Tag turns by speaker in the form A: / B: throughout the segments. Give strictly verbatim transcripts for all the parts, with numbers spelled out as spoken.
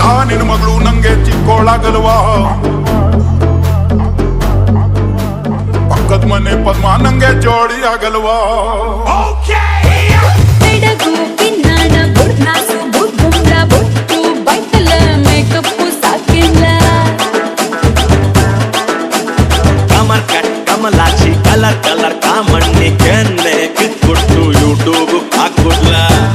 A: ನಿನ್ನ ಮಗಳು ನಂಗೆ ಚಿಕ್ಕೋಳಾಗಲ್ವಾ ಪಕ್ಕದ ಮನೆ ಪದ್ಮ ನಂಗೆ ಜೋಡಿ ಆಗಲ್ವಾ
B: ಕಮರ್ ಕಟ್ ಕಮಲಾಕ್ಷಿ ಕಲರ್ ಕಲರ್ ಕಾಮಣ್ಣಿ ಕೆನ್ನೆ ಕಿತ್ಕೊಟ್ಟು ಯೂಟ್ಯೂಬ್ ಹಾಕ್ಬಿಡ್ಲ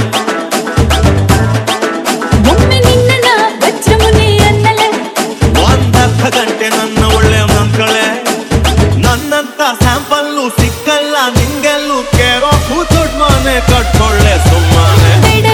B: ಒಂದರ್ಧ ಗಂಟೆ ನನ್ನ ಒಳ್ಳೆ ಮಕ್ಕಳೇ ನನ್ನಂತ ಸ್ಯಾಂಪಲ್ಲು ಸಿಕ್ಕಲ್ಲ ನಿಂಗೆಲ್ಲೂ ಕೇರೋ ಕೂತೊಡ್ ಮನೆ ಕಟ್ಕೊಳ್ಳೆ ಸುಮ್ಮನೆ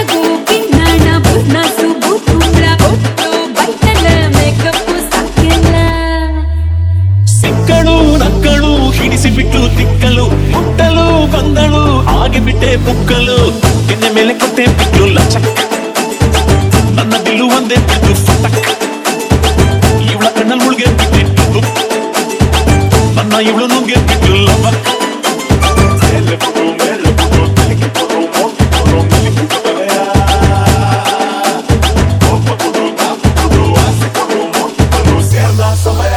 B: ಸಿಕ್ಕಳು ನಕ್ಕಳು ಹಿಡಿಸಿ ಬಿಟ್ಟು ತಿಕ್ಕಲು ಮುಟ್ಟಲು ಬಂದಳು ಹಾಗೆ ಬಿಟ್ಟೆ ಬುಕ್ಕಲು ಎಣ್ಣೆ ಮೇಲೆ ಕೊಟ್ಟೆ ಬಿಟ್ಟು ಲಚಕ್ ನನ್ನ ಬಿಲ್ಲು ಒಂದೇ ಬಿಟ್ಟು ಫಟಕ್ ಇವಳ ಕಣ್ಣಲ್ಲಿ ಮುಳುಗೆ ಬಿಟ್ಟಿಟ್ಟು ನನ್ನ ಇವಳು ನುಂಗೆ ಬಿಟ್ಟು ಲವಕ್ ಮೇಲೆ ಬಿಟ್ಟು ಮೇಲೆ ಬಿಟ್ಟು ತಲೆಗೆ ಕೊಡು ಮೋಟಿ ಕೊಡು ಮೇಲೆ ಬಿಟ್ಟು ತಲೆಯ ಒಬ್ಬ ಕೊಡು ನಾಲ್ಕು ಕೊಡು ಆಸೆ ಕೊಡು ಮೋಟಿ ಕೊಡು ಸೇರ್ದ ಸಮಯ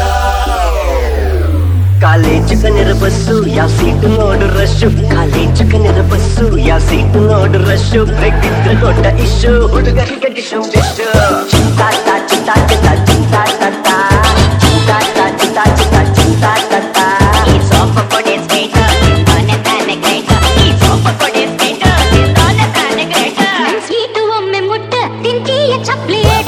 C: ಕಾಲೇಜ್ ಕನ್ನಡ ಬಸ್ಸು ಯಾವ ಸೀಟು ನೋಡು ರಶ್ಶು ಕಾಲೇಜ್ ಕನ್ನಡ ಬಸ್ಸು ಯಾವ ಸೀಟು ನೋಡು ರಶ್ಶು ಬ್ರೇಕ್ ಬಿದ್ರೆ ದೊಡ್ಡ ಇಶ್ಯೂ ಹುಡುಗರಿಗೆ ಡಿಶು ಡಿಶು ಚಿಂತಾಟ ಚಿಂತಾ ಚಿಂತ ಚಿಂತಾಟ ಚಿಂತಾಟ ಚಿಂತಾ ಚಿಂತ ಚಿಂತಾಟ ಈ ಸೋಪ ಕೊಡೆ ಸ್ಟೇಟ ತಿಂದಾನೆ ತಾನೆ ಗ್ರೇಟ ಈ ಸೋಪ ಕೊಡೆ ಸ್ಟೇಟ ತಿಂದಾನೆ ತಾನೆ ಗ್ರೇಟ ಸ್ವೀಟು ಒಮ್ಮೆ ಮುಟ್ಟ ತಿಂತೀಯ ಚಾಕ್ಲೇಟ್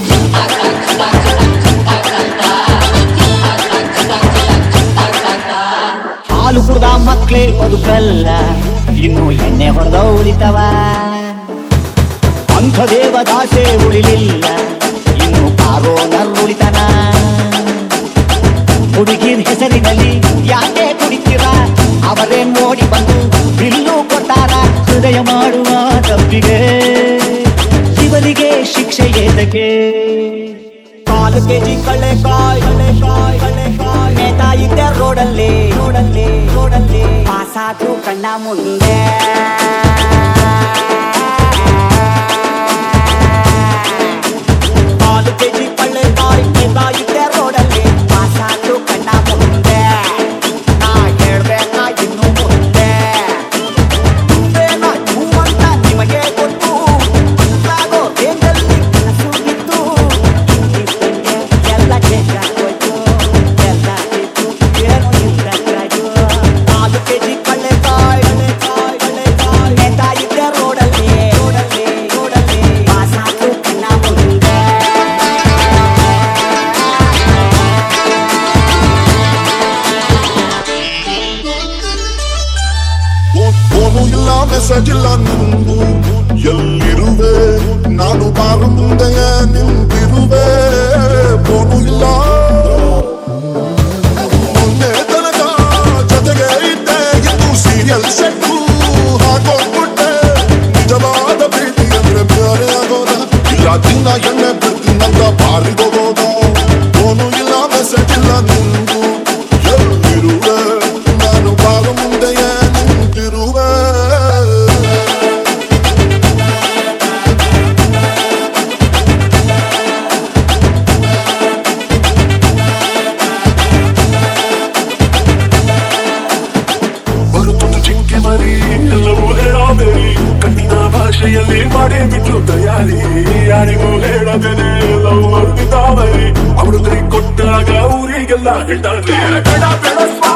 C: ಹಾಲು ಕುಡ್ದ ಮಕ್ಳೇ ಬದುಕಲ್ಲ ಇನ್ನು ಎಣ್ಣೆ ಹೊಡೆದ ಉಳಿತವ ಅಂಥ ದೇವದಾಸೆ ಉಳಿಲಿಲ್ಲ ಇನ್ನು ಕಾರೋ ನರುಳಿತನ ಹುಡುಗಿನ ಹೆಸರಿನಲ್ಲಿ ಯಾಕೆ ಕುಡಿತೀರ ಅವರೇ ನೋಡಿ ಬಂದು ಬಿಲ್ಲು ಕೊಟ್ಟಾರ ಹೃದಯ ಮಾಡುವ ತಪ್ಪಿಗೆ ಇವರಿಗೆ ಶಿಕ್ಷೆ ಏತಕ್ಕೆ ಕಾಲು ಕೆಜಿ ಕಳ್ಳೆಕಾಯ್ ಕಳ್ಳೆಕಾಯ್ ಕಳ್ಳೆಕಾಯ್ ನೇತಾ ಇದ್ದೆ ರೋಡಲ್ಲಿ ರೋಡಲ್ಲಿ ರೋಡಲ್ಲಿ ಪಾಸಾದ್ರು ಕಣ್ಣ ಮುಂದೆ ಕಾಲು ಕೆಜಿ ಕಳ್ಳೆಕಾಯ್ ನೇತಾ ಇದ್ದೆ ರೋಡಲ್ಲಿ ಪಾಸಾದ್ರು ಕಣ್ಣ ಮುಂದೆ ನಾ ಹೇಳ್ಬೇಕಾ ಇನ್ನು ಮುಂದೆ ಮುಂದೇನ ಹೂವಂತ ನಿಮಗೆ ಗೊತ್ತು ಮುಂದಾಗೋ ದೇಶದಲ್ಲಿ ಕನಸು ಇತ್ತು ಎಲ್ಲ ಬೇಕಾಗೋಯ್ತು ಎಲ್ಲ ಇತ್ತು ಏನೋ ಇಲ್ಲದಾಯ್ತು ನಾಲ್ಕು ಕೆಜಿ ಕಳ್ಳೆಕಾಯ್ ಕಳ್ಳೆಕಾಯ್ ಕಳ್ಳೆಕಾಯ್ ನೇತಾ ಇದ್ದೆ ರೋಡಲ್ಲಿ ರೋಡಲ್ಲಿ ರೋಡಲ್ಲಿ ಪಾಸಾದ್ರು ಕಣ್ಣ ಮುಂದೆ
A: ಫೋನು ಇಲ್ಲ ಮೆಸೇಜ್ ಇಲ್ಲ ನಿಂದು ಎಲ್ಲಿರುವೆ ನಾನು ಬಾರು ಮುಂದೆಯೇ ನಿಂತಿರುವೆ ಫೋನು ಇಲ್ಲ ಮೊನ್ನೆ ತನಕ ಜೊತೆಗೆ ಇದ್ದೆ ಇದು ಸೀರಿಯಲ್ ಸೆಟ್ಟು ಹಾಕೋಗ್ಬಿಟ್ಟೆ ನಿಜವಾದ ಪ್ರೀತಿ ಅಂದ್ರೆ ಬೇರೆ ಆಗೋದ ಇಲ್ಲ ದಿನ ಎಣ್ಣೆ ಬರ್ತೀನಂತ ಬಾರಿಗೋಗೋದ ಫೋನು ಇಲ್ಲ ಮೆಸೇಜ್ ಇಲ್ಲ ನಿಂದು ಎಲ್ಲಿರುವೆ ನಾನು ಬಾರು ಮುಂದೆಯೇ ನಿಂತಿರುವೆ ಬರುತ್ತೊಂದು ಚಿಂಕೆ ಮರಿ ಎಲ್ಲವೂ ಹೇಳಬೇಡಿ ಕಣ್ಣಿನ ಭಾಷೆಯಲ್ಲಿ ಮಾಡಿ ಬಿಟ್ಟು ತಯಾರಿ ಯಾರಿಗೂ ಹೇಳದೇನೆ ಎಲ್ಲವೂ ಅರ್ಪಿತಾವರಿ ಅವಳು ಕೈ ಕೊಟ್ಟಾಗ ಊರಿಗೆಲ್ಲ ಹೇಳ್ತಾರೆ ಬೇಡ ಬೇಡ